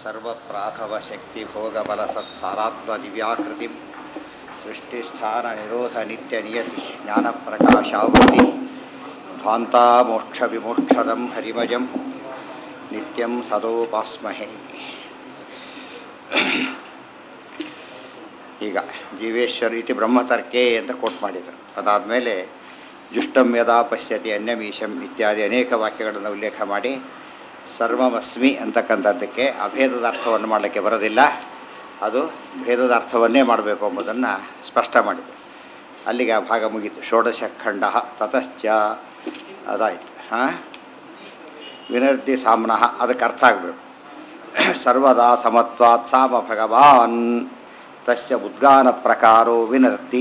सर्वप्राथवशक्तिभोगबलसत्सारात्मदिव्याकृतिं सृष्टिस्थाननिरोधनित्यनियति ज्ञानप्रकाशावृति ध्वान्तामोक्षविमोक्षदं हरिमयं नित्यं सदोपास्महे. ಈಗ ಜೀವೇಶ್ವರ ಇತಿ ಬ್ರಹ್ಮತರ್ಕೆ ಅಂತ ಕೋಟ್ ಮಾಡಿದರು. ಅದಾದಮೇಲೆ ಜುಷ್ಟಂ ಯದಾ ಪಶ್ಯತಿ ಅನ್ಯಮೀಶಂ ಇತ್ಯಾದಿ ಅನೇಕ ವಾಕ್ಯಗಳನ್ನು ಉಲ್ಲೇಖ ಮಾಡಿ ಸರ್ವಮಸ್ಮಿ ಅಂತಕ್ಕಂಥದ್ದಕ್ಕೆ ಅಭೇದದ ಅರ್ಥವನ್ನು ಮಾಡಲಿಕ್ಕೆ ಬರೋದಿಲ್ಲ, ಅದು ಭೇದದ ಅರ್ಥವನ್ನೇ ಮಾಡಬೇಕು ಎಂಬುದನ್ನು ಸ್ಪಷ್ಟ ಮಾಡಿದೆ. ಅಲ್ಲಿಗೆ ಆ ಭಾಗ ಮುಗೀತು. ಷೋಡಶ ಖಂಡ ತತಶ್ಚ ಅದಾಯಿತು. ವಿನರ್ತಿ ಸಾಮ್ನಃ ಅದಕ್ಕೆ ಅರ್ಥ ಆಗಬೇಕು. ಸರ್ವದಾ ಸಮತ್ವಾತ್ ಸಾಮ ಭಗವಾನ್ ತಸ್ಯ ಉದ್ಗಾನ ಪ್ರಕಾರೋ ವಿನರ್ತಿ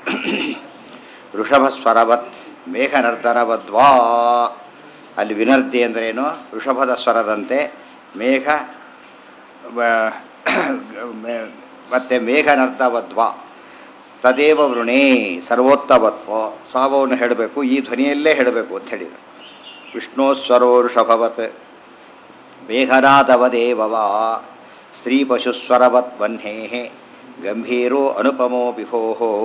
ಋಷಭಸ್ವರವತ್ ಮೇಘನರ್ದನವದ್ವಾ. ಅಲ್ಲಿ ವಿನರ್ತಿ ಅಂದ್ರೇನು? ಋಷಭದ ಸ್ವರದಂತೆ ಮೇಘ ಮತ್ತು ಮೇಘನರ್ದವದ್ವಾ ತದೇವ ವೃಣೇ ಸರ್ವೋತ್ತಮತ್ವ. ಸಾವವನ್ನು ಹೇಳಬೇಕು, ಈ ಧ್ವನಿಯಲ್ಲೇ ಹೇಳಬೇಕು ಅಂತ ಹೇಳಿದರು. ವಿಷ್ಣೋಸ್ವರೋ ಋಷಭವತ್ ಮೇಘನಾದವದೇವವ ಸ್ತ್ರೀ ಪಶುಸ್ವರವತ್ ವನ್ಹೇ ಗಂಭೀರೋ ಅನುಪಮೋ ವಿಭೋ.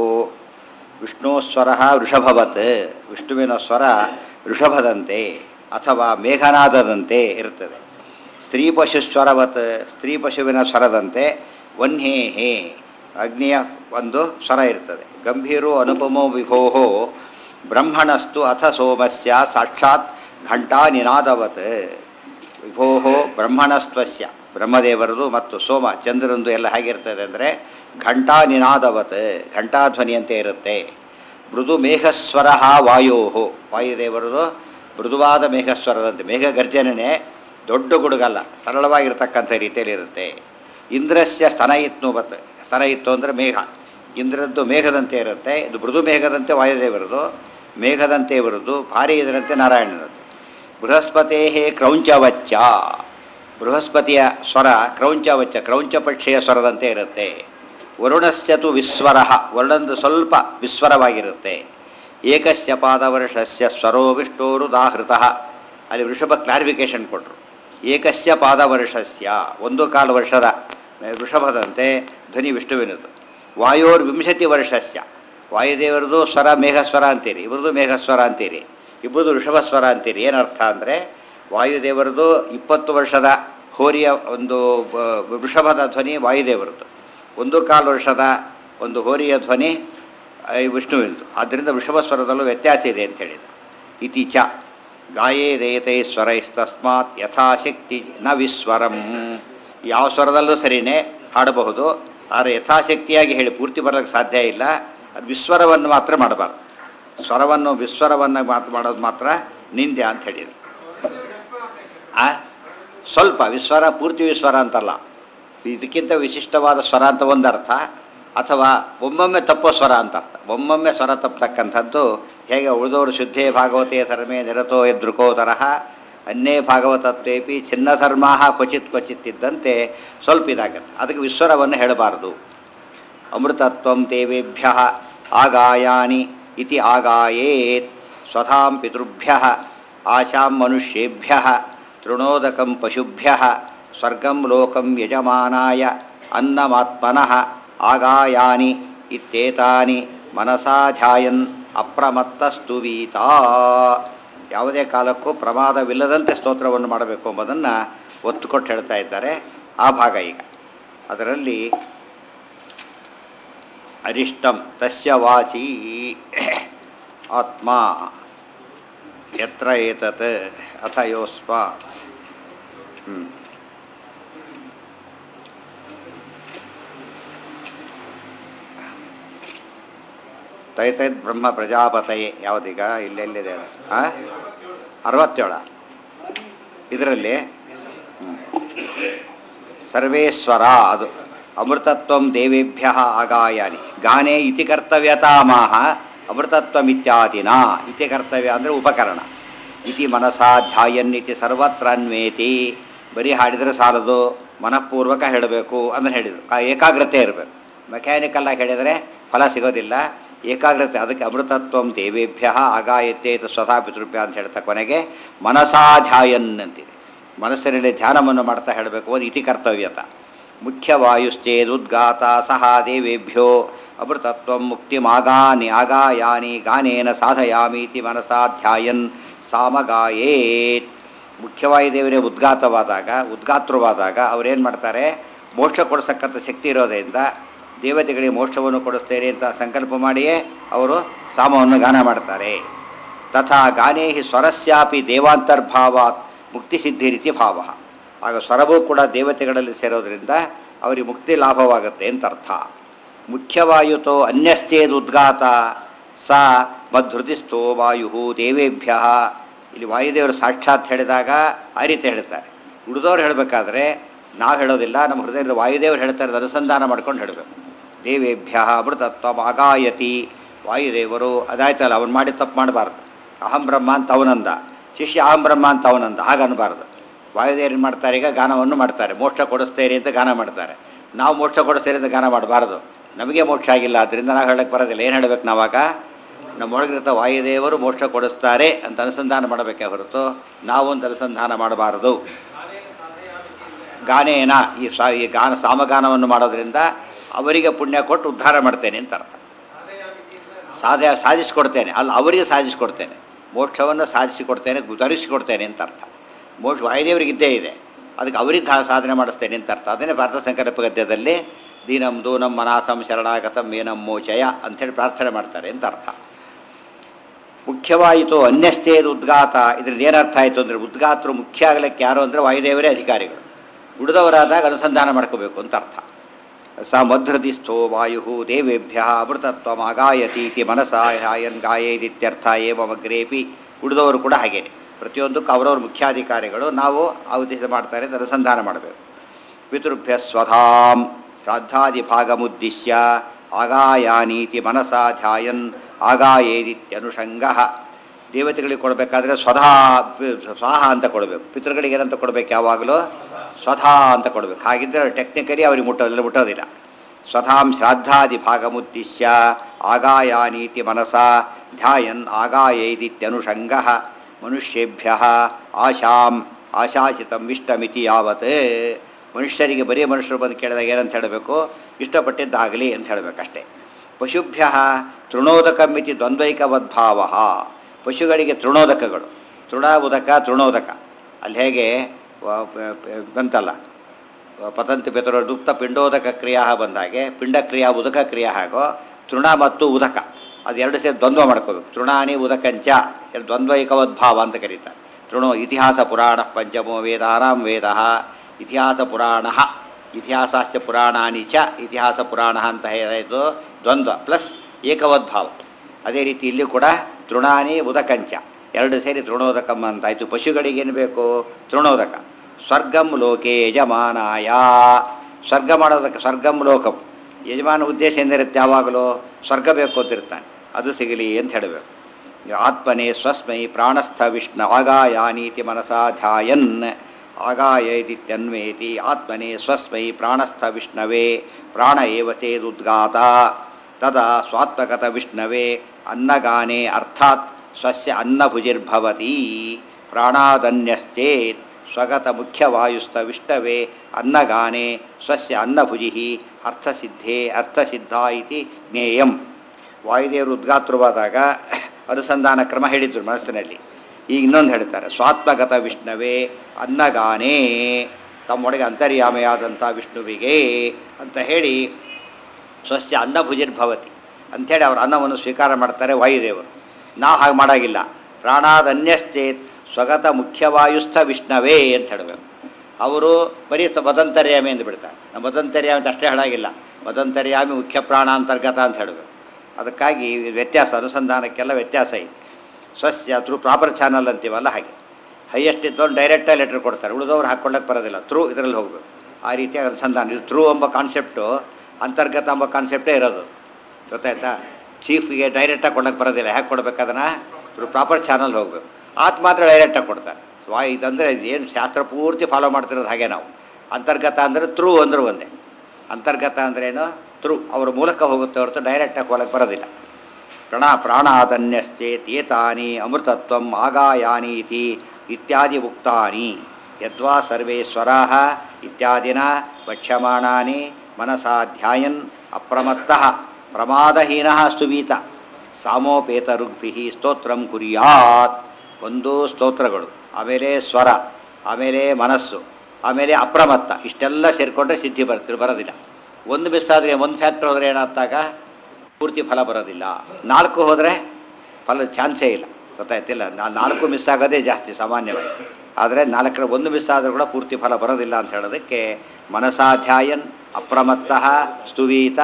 ವಿಷ್ಣೋಸ್ವರ ವೃಷಭವತ್, ವಿಷ್ಣುವಿನ ಸ್ವರ ಋಷಭದಂತೆ ಅಥವಾ ಮೇಘನಾದದಂತೆ ಇರುತ್ತದೆ. ಸ್ತ್ರೀ ಪಶುಸ್ವರವತ್, ಸ್ತ್ರೀ ಪಶುವಿನ ಸ್ವರದಂತೆ ವನ್ಹೇ ಅಗ್ನಿಯ ಒಂದು ಸ್ವರ ಇರ್ತದೆ. ಗಂಭೀರೋ ಅನುಪಮೋ ವಿಭೋ ಬ್ರಹ್ಮಣಸ್ತು ಅಥ ಸೋಮಸ್ಯ ಸಾಕ್ಷಾತ್ ಘಂಟಾ ನಿನಾದವತ್. ವಿಭೋ ಬ್ರಹ್ಮಣಸ್ತ್ವಸ್ಯ, ಬ್ರಹ್ಮದೇವರದು ಮತ್ತು ಸೋಮ ಚಂದ್ರಂದು ಎಲ್ಲ ಹೇಗಿರ್ತದೆ ಅಂದರೆ ಘಂಟಾ ನಿನಾದವತ್, ಘಂಟಾಧ್ವನಿಯಂತೆ ಇರುತ್ತೆ. ಮೃದು ಮೇಘಸ್ವರ ವಾಯೋ, ವಾಯುದೇವರದು ಮೃದುವಾದ ಮೇಘಸ್ವರದಂತೆ, ಮೇಘ ಗರ್ಜನೆ ದೊಡ್ಡ ಗುಡುಗಲ್ಲ, ಸರಳವಾಗಿರ್ತಕ್ಕಂಥ ರೀತಿಯಲ್ಲಿರುತ್ತೆ. ಇಂದ್ರಸ್ಯ ಸ್ತನಯಿತ್ನುವತ್, ಸ್ತನಯಿತ್ತು ಅಂದರೆ ಮೇಘ, ಇಂದ್ರದ್ದು ಮೇಘದಂತೆ ಇರುತ್ತೆ. ಇದು ಮೃದು ಮೇಘದಂತೆ ವಾಯುದೇವರದು, ಮೇಘದಂತೆ ಇವರದು, ಭಾರಿ ಇದರಂತೆ ನಾರಾಯಣನದು. ಬೃಹಸ್ಪತೇ ಕ್ರೌಂಚವಚ್ಚ, ಬೃಹಸ್ಪತಿಯ ಸ್ವರ ಕ್ರೌಂಚವಚ್ಚ, ಕ್ರೌಂಚ ಪಕ್ಷಿಯ ಸ್ವರದಂತೆ ಇರುತ್ತೆ. ವರುಣಸ್ಯತು ವಿಸ್ವರ, ವರುಣಂದು ಸ್ವಲ್ಪ ವಿಸ್ವರವಾಗಿರುತ್ತೆ. ಏಕಸ್ಯ ಪಾದವರ್ಷಸ್ಯ ಸ್ವರೋ ವಿಷ್ಣೋರುದಾಹೃತಃ, ಅಲ್ಲಿ ವೃಷಭ ಕ್ಲಾರಿಫಿಕೇಶನ್ ಕೊಟ್ಟರು. ಏಕಸ್ಯ ಪಾದವರ್ಷಸ್ಯ, ಒಂದು ಕಾಲು ವರ್ಷದ ವೃಷಭದಂತೆ ಧ್ವನಿ ವಿಷ್ಣುವಿನದು. ವಾಯೋರ್ವಿಂಶತಿ ವರ್ಷಸ್ಯ, ವಾಯುದೇವರದು ಸ್ವರ ಮೇಘಸ್ವರ ಅಂತೀರಿ, ಇವ್ರದ್ದು ಮೇಘಸ್ವರ ಅಂತೀರಿ, ಇಬ್ಬರದು ಋಷಭಸ್ವರ ಅಂತೀರಿ. ಏನರ್ಥ ಅಂದರೆ ವಾಯುದೇವರದು 20 ವರ್ಷದ ಹೋರಿಯ ಒಂದು ವೃಷಭದ ಧ್ವನಿ ವಾಯುದೇವರದು, ಒಂದು ಕಾಲು ವರ್ಷದ ಒಂದು ಹೋರಿಯ ಧ್ವನಿ ವಿಷ್ಣುವಿನದು. ಆದ್ದರಿಂದ ವೃಷಭಸ್ವರದಲ್ಲೂ ವ್ಯತ್ಯಾಸ ಇದೆ ಅಂತ ಹೇಳಿದರು. ಇತಿ ಚ ಗಾಯೇ ದೇಯತೆ ಸ್ವರೈಸ್ತಸ್ಮಾತ್ ಯಥಾಶಕ್ತಿ ನ ವಿಸ್ವರಂ. ಯಾವ ಸ್ವರದಲ್ಲೂ ಸರಿಯೇ ಹಾಡಬಹುದು, ಆದರೆ ಯಥಾಶಕ್ತಿಯಾಗಿ ಹೇಳಿ ಪೂರ್ತಿ ಬರೋಕ್ಕೆ ಸಾಧ್ಯ ಇಲ್ಲ. ಅದು ವಿಸ್ವರವನ್ನು ಮಾತ್ರ ಮಾಡಬಾರ್ದು, ಸ್ವರವನ್ನು ವಿಸ್ವರವನ್ನು ಮಾಡೋದು ಮಾತ್ರ ನಿಂದ್ಯ ಅಂತ ಹೇಳಿದರು. ಸ್ವಲ್ಪ ವಿಸ್ವರ, ಪೂರ್ತಿ ವಿಸ್ವರ ಅಂತಲ್ಲ, ಇದಕ್ಕಿಂತ ವಿಶಿಷ್ಟವಾದ ಸ್ವರ ಅಂತ ಒಂದು ಅರ್ಥ, ಅಥವಾ ಒಮ್ಮೊಮ್ಮೆ ತಪ್ಪೋ ಸ್ವರ ಅಂತ ಅರ್ಥ. ಒಮ್ಮೊಮ್ಮೆ ಸ್ವರ ತಪ್ಪತಕ್ಕಂಥದ್ದು ಹೇಗೆ ಉಳಿದವರು ಶುದ್ಧೇ ಭಾಗವತೆ ಧರ್ಮೇ ನಿರತೋ ಎದೃಕೋ ತರಹ ಅನ್ಯೇ ಭಾಗವತತ್ವೇಪಿ ಚಿನ್ನ ಧರ್ಮ ಕ್ವಚಿತ್ ಕ್ವಚಿತ್ ಇದ್ದಂತೆ ಸ್ವಲ್ಪ ಇದಾಗತ್ತೆ. ಅದಕ್ಕೆ ವಿಸ್ವರವನ್ನು ಹೇಳಬಾರದು. ಅಮೃತತ್ವಂ ದೇವೇಭ್ಯ ಆಗಾಯಾನಿ ಇತಿ ಆಗಾಯೇತ್ ಸ್ವಧಾಂ ಪಿತೃಭ್ಯ ಆಶಾಂ ಮನುಷ್ಯೇಭ್ಯ ತೃಣೋದಕಂ ಪಶುಭ್ಯ ಸ್ವರ್ಗಂ ಲೋಕಂ ಯಜಮಾನಾಯ ಅನ್ನಮಾತ್ಮನಃ ಆಗಾಯಾನಿ ಇತ್ಯೇತಾನಿ ಮನಸಾ ಧ್ಯಾಯನ್ ಅಪ್ರಮತ್ತಸ್ತುವೀತಾ. ಯಾವುದೇ ಕಾಲಕ್ಕೂ ಪ್ರಮಾದವಿಲ್ಲದಂತೆ ಸ್ತೋತ್ರವನ್ನು ಮಾಡಬೇಕು ಎಂಬುದನ್ನು ಒತ್ತು ಕೊಟ್ಟು ಹೇಳ್ತಾ ಇದ್ದಾರೆ. ಆ ಭಾಗ ಈಗ ಅದರಲ್ಲಿ ಅರಿಷ್ಟಂ ತಸ್ಯ ವಾಚಿ ಆತ್ಮ ಯತ್ರ ಏತತ್ ಅಥ ಯೋಸ್ಮಾತ್. ತೈತೈತ್ ಬ್ರಹ್ಮ ಪ್ರಜಾಪತಯೇ ಯಾವುದೀಗ ಇಲ್ಲೆಲ್ಲಿದೆ? 67 ಇದರಲ್ಲಿ ಸರ್ವೇಶ್ವರ, ಅದು ಅಮೃತತ್ವಂ ದೇವೇಭ್ಯ ಆಗಾಯಾನಿ. ಗಾನೇ ಇತಿ ಕರ್ತವ್ಯತಾಮಾಹ ಅಮೃತತ್ವಮಿತ್ಯಾದಿನ. ಇತಿ ಕರ್ತವ್ಯ ಅಂದರೆ ಉಪಕರಣ. ಇತಿ ಮನಸಾ ಧ್ಯಾಯನ್ನಿತಿ ಸರ್ವತ್ರನ್ವೇತಿ. ಬರೀ ಹಾಡಿದರೆ ಸಾಲದು, ಮನಃಪೂರ್ವಕ ಹೇಳಬೇಕು ಅಂದರೆ ಹೇಳಿದರು. ಏಕಾಗ್ರತೆ ಇರಬೇಕು. ಮೆಕ್ಯಾನಿಕಲ್ಲಾಗಿ ಹೇಳಿದರೆ ಫಲ ಸಿಗೋದಿಲ್ಲ. ಏಕಾಗ್ರತೆ, ಅದಕ್ಕೆ ಅಮೃತತ್ವಂ ದೇವೇಭ್ಯ ಆಗಾಯತೆ ಸ್ವತಃ ಪಿತೃಭ್ಯ ಅಂತ ಹೇಳ್ತಾ ಕೊನೆಗೆ ಮನಸಾ ಧ್ಯಾಯನ್ ಅಂತಿದೆ. ಮನಸ್ಸಿನಲ್ಲಿ ಧ್ಯಾನವನ್ನು ಮಾಡ್ತಾ ಹೇಳಬೇಕು ಅದು ಇತಿ ಕರ್ತವ್ಯತ. ಮುಖ್ಯವಾಯುಶ್ಚೇದುದ್ಗಾತ ಸಹ ದೇವೇಭ್ಯೋ ಅಮೃತತ್ವ ಮುಕ್ತಿಮಾಗಾನಿ ಆಗಾಯಾನಿ ಗಾನೇನ ಸಾಧಯಾಮೀತಿ ಮನಸಾ ಧ್ಯಾಯನ್ ಸಾಮಗಾಯೇತ್. ಮುಖ್ಯವಾಯುದೇವರೇ ಉದ್ಗಾತೃವಾದಾಗ ಅವರೇನು ಮಾಡ್ತಾರೆ, ಮೋಕ್ಷ ಕೊಡಿಸಕ್ಕಂಥ ಶಕ್ತಿ ಇರೋದರಿಂದ ದೇವತೆಗಳಿಗೆ ಮೋಕ್ಷವನ್ನು ಕೊಡಿಸ್ತೇನೆ ಅಂತ ಸಂಕಲ್ಪ ಮಾಡಿಯೇ ಅವರು ಸಾಮವನ್ನು ಗಾನ ಮಾಡ್ತಾರೆ. ತಥಾ ಗಾನೇ ಹಿ ಸ್ವರಸ್ಯಾಪಿ ದೇವಾಂತರ್ಭಾವಾತ್ ಮುಕ್ತಿಸಿದ್ಧಿ ರೀತಿ ಭಾವ. ಆಗ ಸ್ವರವೂ ಕೂಡ ದೇವತೆಗಳಲ್ಲಿ ಸೇರೋದ್ರಿಂದ ಅವರಿಗೆ ಮುಕ್ತಿ ಲಾಭವಾಗುತ್ತೆ ಅಂತ ಅರ್ಥ. ಮುಖ್ಯವಾಯುತೋ ಅನ್ಯಶ್ಚೇದ್ ಉದ್ಗಾತ ಸ ಮಧೃತಿಸ್ಥೋ ವಾಯು ದೇವೇಭ್ಯ. ಇಲ್ಲಿ ವಾಯುದೇವರು ಸಾಕ್ಷಾತ್ ಹೇಳಿದಾಗ ಆ ರೀತಿ ಹೇಳ್ತಾರೆ. ಉಳಿದವ್ರು ಹೇಳಬೇಕಾದ್ರೆ ನಾವು ಹೇಳೋದಿಲ್ಲ, ನಮ್ಮ ಹೃದಯದ ವಾಯುದೇವರು ಹೇಳ್ತಾರೆ, ಅನುಸಂಧಾನ ಮಾಡ್ಕೊಂಡು ಹೇಳಬೇಕು. ದೇವೇಭ್ಯ ಅಮೃತತ್ವ ಆಗಾಯತಿ. ವಾಯುದೇವರು ಅದಾಯ್ತಲ್ಲ, ಅವನು ಮಾಡಿ ತಪ್ಪು ಮಾಡಬಾರ್ದು. ಅಹಂ ಬ್ರಹ್ಮ ಅಂತ ಅವನಂದ, ಶಿಷ್ಯ ಅಹಂ ಬ್ರಹ್ಮ ಅಂತ ಅವನಂದ, ಹಾಗೆ ಅನ್ನಬಾರ್ದು. ವಾಯುದೇವರು ಮಾಡ್ತಾರೆ, ಈಗ ಗಾನವನ್ನು ಮಾಡ್ತಾರೆ, ಮೋಕ್ಷ ಕೊಡಿಸ್ತೇನೆ ಅಂತ ಗಾನ ಮಾಡ್ತಾರೆ. ನಾವು ಮೋಕ್ಷ ಕೊಡಿಸ್ತೇನೆ ಅಂತ ಗಾನ ಮಾಡಬಾರ್ದು, ನಮಗೆ ಮೋಕ್ಷ ಆಗಿಲ್ಲ, ಅದರಿಂದ ನಾವು ಹೇಳಕ್ಕೆ ಬರೋದಿಲ್ಲ. ಏನು ಹೇಳಬೇಕು ನಾವಾಗ? ನಮ್ಮೊಳಗಿರ್ತ ವಾಯುದೇವರು ಮೋಕ್ಷ ಕೊಡಿಸ್ತಾರೆ ಅಂತ ಅನುಸಂಧಾನ ಮಾಡಬೇಕೇ ಹೊರತು ನಾವೊಂದು ಅನುಸಂಧಾನ ಮಾಡಬಾರದು. ಗಾನೇನ ಈ ಗಾನ ಸಾಮಗಾನವನ್ನು ಮಾಡೋದ್ರಿಂದ ಅವರಿಗೆ ಪುಣ್ಯ ಕೊಟ್ಟು ಉದ್ಧಾರ ಮಾಡ್ತೇನೆ ಅಂತ ಅರ್ಥ. ಸಾಧಿಸಿಕೊಡ್ತೇನೆ ಅಲ್ಲ, ಅವರಿಗೆ ಸಾಧಿಸಿಕೊಡ್ತೇನೆ, ಮೋಕ್ಷವನ್ನು ಸಾಧಿಸಿಕೊಡ್ತೇನೆ, ಧರಿಸಿಕೊಡ್ತೇನೆ ಅಂತ ಅರ್ಥ. ಮೋಕ್ಷ ವಾಯುದೇವರಿಗೆ ಇದ್ದೇ ಇದೆ, ಅದಕ್ಕೆ ಅವರಿಗೆ ಸಾಧನೆ ಮಾಡಿಸ್ತೇನೆ ಅಂತ ಅರ್ಥ. ಅದನ್ನೇ ಭಾರತ ಸಂಕಲ್ಪ ಗದ್ಯದಲ್ಲಿ ದೀನಂ ದೂನಂ ಮನಾಥಂ ಶರಣಾಗತಂ ಏನಂ ಮೋಚಯ ಅಂಥೇಳಿ ಪ್ರಾರ್ಥನೆ ಮಾಡ್ತಾರೆ ಅಂತ ಅರ್ಥ. ಮುಖ್ಯವಾಯಿತು ಅನ್ಯಸ್ಥೇದು ಉದ್ಗಾತ. ಇದರಲ್ಲಿ ಏನರ್ಥ ಆಯಿತು ಅಂದರೆ, ಉದ್ಗಾತರು ಮುಖ್ಯ ಆಗಲಿಕ್ಕೆ ಯಾರು ಅಂದರೆ ವಾಯುದೇವರೇ ಅಧಿಕಾರಿಗಳು. ಉಳಿದವರಾದಾಗ ಅನುಸಂಧಾನ ಮಾಡ್ಕೋಬೇಕು ಅಂತ ಅರ್ಥ. ಸ ಮಧೃತಿಸ್ಥೋ ವಾಯು ದೇವೇಭ್ಯ ಅಮೃತತ್ವಮಾಗಾಯತೀತಿ ಮನಸಾ ಹಾಯನ್ ಗಾಯೇದಿತ್ಯರ್ಥ ಏವಮಗ್ರೇಪಿ. ಉಳಿದವರು ಕೂಡ ಹಾಗೇನೆ, ಪ್ರತಿಯೊಂದಕ್ಕೂ ಅವರವ್ರ ಮುಖ್ಯಾಧಿಕಾರಿಗಳು. ನಾವು ಆ ಉದ್ದೇಶ ಮಾಡ್ತಾರೆ ಅಂತ ಅನುಸಂಧಾನ ಮಾಡಬೇಕು. ಪಿತೃಭ್ಯ ಸ್ವಧಾಂ ಶ್ರಾದ್ದಾದಿ ಭಾಗಮುದ್ದಿಶ್ಯ ಆಗಾಯಾನೀತಿ ಮನಸಾ ಧ್ಯಾಯನ್ ಆಗಾಯೇದಿತ್ಯನುಷಂಗ. ದೇವತೆಗಳಿಗೆ ಕೊಡಬೇಕಾದ್ರೆ ಸ್ವಾಹ ಅಂತ ಕೊಡಬೇಕು, ಪಿತೃಗಳಿಗೆ ಏನಂತ ಕೊಡಬೇಕು? ಯಾವಾಗಲೂ ಸ್ವಧಾ ಅಂತ ಕೊಡಬೇಕು. ಹಾಗಿದ್ದರೆ ಟೆಕ್ನಿಕಲಿ ಅವ್ರಿಗೆ ಮುಟ್ಟೋದಿಲ್ಲ. ಸ್ವಧಾಂ ಶ್ರಾದ್ದಾದಿ ಭಾಗಮುದ್ದಿಶ್ಯ ಆಗಾಯಾನೀತಿ ಮನಸಾ ಧ್ಯಾಯನ್ ಆಗಾಯೇದಿತ್ಯನುಷಂಗ. ಮನುಷ್ಯೇಭ್ಯ ಆಶಾಚಿತಂ ಇಷ್ಟಮಿತಿ ಯಾವತ್. ಮನುಷ್ಯರಿಗೆ ಬರೀ ಮನುಷ್ಯರು ಬಂದು ಕೇಳಿದಾಗ ಏನಂತ ಹೇಳಬೇಕು? ಇಷ್ಟಪಟ್ಟಿದ್ದಾಗಲಿ ಅಂತ ಹೇಳಬೇಕಷ್ಟೇ. ಪಶುಭ್ಯ ತೃಣೋದಕಮಿತಿ ದ್ವಂದ್ವೈಕವದ್ಭಾವ. ಪಶುಗಳಿಗೆ ತೃಣೋದಕಗಳು, ತೃಣ ಉದಕ ತೃಣೋದಕ. ಅಲ್ಲಿ ಹೇಗೆ ಬಂತಲ್ಲ, ಪತಂತಿ ಪಿತೃ ದುಪ್ತ ಪಿಂಡೋದಕ ಕ್ರಿಯಾ ಬಂದಾಗೆ ಪಿಂಡಕ್ರಿಯಾ ಉದಕ ಕ್ರಿಯಾ ಹಾಗೋ ತೃಣ ಮತ್ತು ಉದಕ ಅದೆರಡು ಸೇರಿ ದ್ವಂದ್ವ ಮಾಡ್ಕೋಬೇಕು. ತೃಣಾನಿ ಉದಕಂಚ ದ್ವಂದ್ವೈಕವದ್ಭಾವ ಅಂತ ಕರೀತಾರೆ. ತೃಣೋ ಇತಿಹಾಸ ಪುರಾಣ ಪಂಚಮೋ ವೇದಾನಾಂ ವೇದ ಇತಿಹಾಸ ಪುರಾಣ ಇತಿಹಾಸಾಶ್ಚ ಪುರಾಣಾನಿ ಚ ಇತಿಹಾಸ ಪುರಾಣ ಅಂತ ಹೇಳಿದ್ದು ದ್ವಂದ್ವ ಪ್ಲಸ್ ಏಕವದ್ಭಾವ. ಅದೇ ರೀತಿ ಇಲ್ಲಿ ಕೂಡ ತೃಣಾನಿ ಉದಕಂಚ ಎರಡು ಸೇರಿ ತೃಣೋದಕಂ ಅಂತಾಯಿತು. ಪಶುಗಳಿಗೇನು ಬೇಕು? ತೃಣೋದಕ. ಸ್ವರ್ಗಂ ಲೋಕೆ ಯಜಮಾನಾಯ. ಸ್ವರ್ಗ ಮಾಡೋದಕ್ಕೆ ಸ್ವರ್ಗಂ ಲೋಕಂ, ಯಜಮಾನ ಉದ್ದೇಶ ಏನಿರುತ್ತೆ? ಯಾವಾಗಲೂ ಸ್ವರ್ಗ ಬೇಕು ಅಂತಿರ್ತಾನೆ, ಅದು ಸಿಗಲಿ ಅಂತ ಹೇಳಬೇಕು. ಆತ್ಮನೇ ಸ್ವಸ್ಮೈ ಪ್ರಾಣಸ್ಥ ವಿಷ್ಣು ಆಗಾಯಾನೀತಿ ಮನಸಾ ಧ್ಯಾಯನ್ ಆಗಾಯೈದಿತ್ಯನ್ವೇತಿ. ಆತ್ಮನೇ ಸ್ವಸ್ಮೈ ಪ್ರಾಣಸ್ಥ ವಿಷ್ಣವೇ ಪ್ರಾಣ ಏವ ಚೇದುದ್ಗಾತ ತದಾ ಸ್ವಾತ್ಮಗತ ವಿಷ್ಣವೇ ಅನ್ನಗಾನೇ ಅರ್ಥಾತ್ ಸ್ವಸ್ಯ ಅನ್ನಭುಜಿರ್ಭವತಿ. ಪ್ರಾಣಾದನ್ಯಶ್ಚೇತ್ ಸ್ವಗತ ಮುಖ್ಯವಾಯುಸ್ಥ ವಿಷ್ಣವೇ ಅನ್ನಗಾನೇ ಸ್ವಸ್ಯ ಅನ್ನಭುಜಿ ಅರ್ಥಸಿದ್ಧ ಇತಿ ಜ್ಞೇಯಂ. ವಾಯುದೇವರು ಉದ್ಗಾತೃವಾದಾಗ ಅನುಸಂಧಾನ ಕ್ರಮ ಹೇಳಿದ್ರು ಮನಸ್ಸಿನಲ್ಲಿ. ಈಗ ಇನ್ನೊಂದು ಹೇಳ್ತಾರೆ, ಸ್ವಾತ್ಮಗತ ವಿಷ್ಣವೇ ಅನ್ನಗಾನೇ, ತಮ್ಮೊಳಗೆ ಅಂತರ್ಯಾಮೆಯಾದಂಥ ವಿಷ್ಣುವಿಗೆ ಅಂತ ಹೇಳಿ ಸ್ವಸ್ಯ ಅನ್ನಭುಜಿರ್ಭವತಿ ಅಂಥೇಳಿ ಅವರ ಅನ್ನವನ್ನು ಸ್ವೀಕಾರ ಮಾಡ್ತಾರೆ ವಾಯುದೇವರು. ನಾವು ಹಾಗೆ ಮಾಡೋಂಗಿಲ್ಲ. ಪ್ರಾಣಾದನ್ಯಶ್ಚೇತ್ ಸ್ವಗತ ಮುಖ್ಯವಾಯುಸ್ಥ ವಿಷ್ಣವೇ ಅಂತ ಹೇಳಬೇಕು. ಅವರು ಬರೀ ಮದಂತರ್ಯಾಮಿ ಎಂದು ಬಿಡ್ತಾರೆ. ನಮ್ಮ ಮದಂತರ್ಯಾಮಿ ಅಂತ ಅಷ್ಟೇ ಹೇಳಾಗಿಲ್ಲ, ಮದಂತರ್ಯಾಮಿ ಮುಖ್ಯ ಪ್ರಾಣ ಅಂತರ್ಗತ ಅಂತ ಹೇಳಬೇಕು. ಅದಕ್ಕಾಗಿ ವ್ಯತ್ಯಾಸ, ಅನುಸಂಧಾನಕ್ಕೆಲ್ಲ ವ್ಯತ್ಯಾಸ ಇದೆ. ಸ್ವಸ್ಯ ಥ್ರೂ ಪ್ರಾಪರ್ ಚಾನಲ್ ಅಂತೀವಲ್ಲ ಹಾಗೆ. ಹೈಯೆಸ್ಟ್ ಇದ್ದವನು ಡೈರೆಕ್ಟಾಗಿ ಲೆಟ್ರ್ ಕೊಡ್ತಾರೆ, ಉಳಿದವ್ರು ಹಾಕ್ಕೊಳ್ಳೋಕೆ ಬರೋದಿಲ್ಲ, ಥ್ರೂ ಇದರಲ್ಲಿ ಹೋಗಬೇಕು. ಆ ರೀತಿಯಾಗಿ ಅನುಸಂಧಾನ. ಇದು ಥ್ರೂ ಎಂಬ ಕಾನ್ಸೆಪ್ಟು ಅಂತರ್ಗತ ಎಂಬ ಕಾನ್ಸೆಪ್ಟೇ ಇರೋದು, ಗೊತ್ತಾಯ್ತಾ? ಚೀಫ್ಗೆ ಡೈರೆಕ್ಟಾಗಿ ಕೊಡೋಕ್ಕೆ ಬರೋದಿಲ್ಲ, ಹೇಗೆ ಕೊಡ್ಬೇಕು? ಅದನ್ನು ಥ್ರೂ ಪ್ರಾಪರ್ ಚಾನಲ್ ಹೋಗಬೇಕು. ಆತ ಮಾತ್ರ ಡೈರೆಕ್ಟಾಗಿ ಕೊಡ್ತಾರೆ. ಇದಂದರೆ ಏನು ಶಾಸ್ತ್ರ ಪೂರ್ತಿ ಫಾಲೋ ಮಾಡ್ತಿರೋದು ಹಾಗೆ ನಾವು. ಅಂತರ್ಗತ ಅಂದರೆ ಥ್ರೂ ಅಂದ್ರೆ ಒಂದೇ. ಅಂತರ್ಗತ ಅಂದ್ರೇನು? ಥ್ರೂ, ಅವರ ಮೂಲಕ ಹೋಗುತ್ತೆ ಹೊರತು ಡೈರೆಕ್ಟಾಗಿ ಹೋಗಕ್ಕೆ ಬರೋದಿಲ್ಲ. ಪ್ರಾಣಾದನ್ಯಶ್ಚೇತ್ ಏತಾನಿ ಅಮೃತತ್ವಂ ಆಗಾಯಾನೀತಿ ಇತ್ಯಾದಿ ಉಕ್ತಾನಿ. ಯದ್ವಾ ಸರ್ವೇ ಸ್ವರಾಃ ಇತ್ಯಾದಿನ ವಕ್ಷ್ಯಮಾಣಾನಿ ಮನಸಾ ಧ್ಯಾಯನ್ ಅಪ್ರಮತ್ತಃ ಪ್ರಮಾದಹೀನಃ ಸ್ತುವೀತ ಸಾಮೋಪೇತ ಋಗ್ಭಿಃ ಸ್ತೋತ್ರಂ ಕುರ್ಯಾತ್. ಒಂದು ಸ್ತೋತ್ರಗಳು, ಆಮೇಲೆ ಸ್ವರ, ಆಮೇಲೆ ಮನಸ್ಸು, ಆಮೇಲೆ ಅಪ್ರಮತ್ತ, ಇಷ್ಟೆಲ್ಲ ಸೇರಿಕೊಂಡ್ರೆ ಸಿದ್ಧಿ ಬರೋದಿಲ್ಲ. ಒಂದು ಮಿಸ್ ಆದರೆ, ಒಂದು ಫ್ಯಾಕ್ಟ್ರ್ ಹೋದರೆ ಏನಾಗ್ತಾಗ ಪೂರ್ತಿ ಫಲ ಬರೋದಿಲ್ಲ. 4 ಹೋದರೆ ಫಲದ ಚಾನ್ಸೇ ಇಲ್ಲ. ಗೊತ್ತಾಯ್ತಿಲ್ಲ, 4 ಮಿಸ್ ಆಗೋದೇ ಜಾಸ್ತಿ ಸಾಮಾನ್ಯವಾಗಿ. ಆದರೆ 4ರ 1 ಮಿಸ್ ಆದರೂ ಕೂಡ ಪೂರ್ತಿ ಫಲ ಬರೋದಿಲ್ಲ ಅಂತ ಹೇಳೋದಕ್ಕೆ ಮನಸಾಧ್ಯಾಯನ್ ಅಪ್ರಮತ್ತಃ ಸ್ತುವೀತ.